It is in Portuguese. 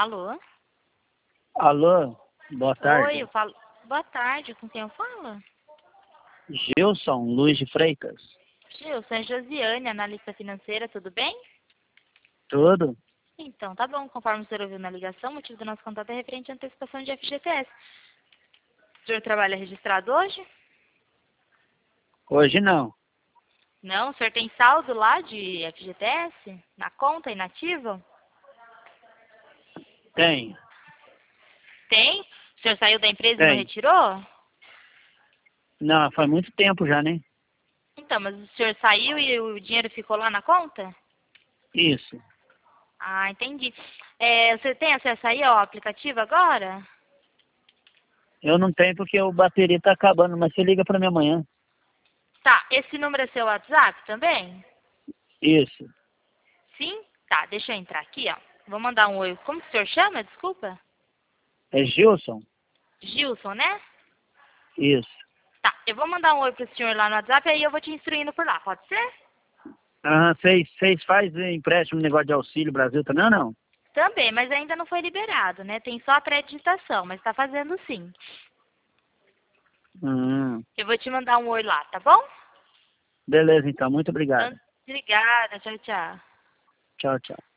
Alô? Alô, boa Oi, tarde. eu falo. Boa tarde, com quem eu falo? Gilson Luiz de Freitas. Gilson, é Josiane, analista financeira, tudo bem? Tudo? Então, tá bom, conforme o senhor ouviu na ligação, o motivo do nosso contato é referente à antecipação de FGTS. O senhor trabalha registrado hoje? Hoje não. Não, o senhor tem saldo lá de FGTS? Na conta inativa? Tem, Tem? O senhor saiu da empresa e não tem. retirou? Não, faz muito tempo já, né? Então, mas o senhor saiu e o dinheiro ficou lá na conta? Isso. Ah, entendi. Você tem acesso aí ao aplicativo agora? Eu não tenho porque o bateria tá acabando, mas você liga pra mim amanhã. Tá, esse número é seu WhatsApp também? Isso. Sim? Tá, deixa eu entrar aqui, ó. Vou mandar um oi. Como que o senhor chama? Desculpa. É Gilson? Gilson, né? Isso. Tá, eu vou mandar um oi pro senhor lá no WhatsApp, aí eu vou te instruindo por lá, pode ser? Ah, vocês fazem empréstimo, negócio de auxílio Brasil também ou não? Também, mas ainda não foi liberado, né? Tem só a pré-digitação, mas tá fazendo sim. Hum, Eu vou te mandar um oi lá, tá bom? beleza então, muito obrigado. Então, obrigada, tchau, tchau. Tchau, tchau.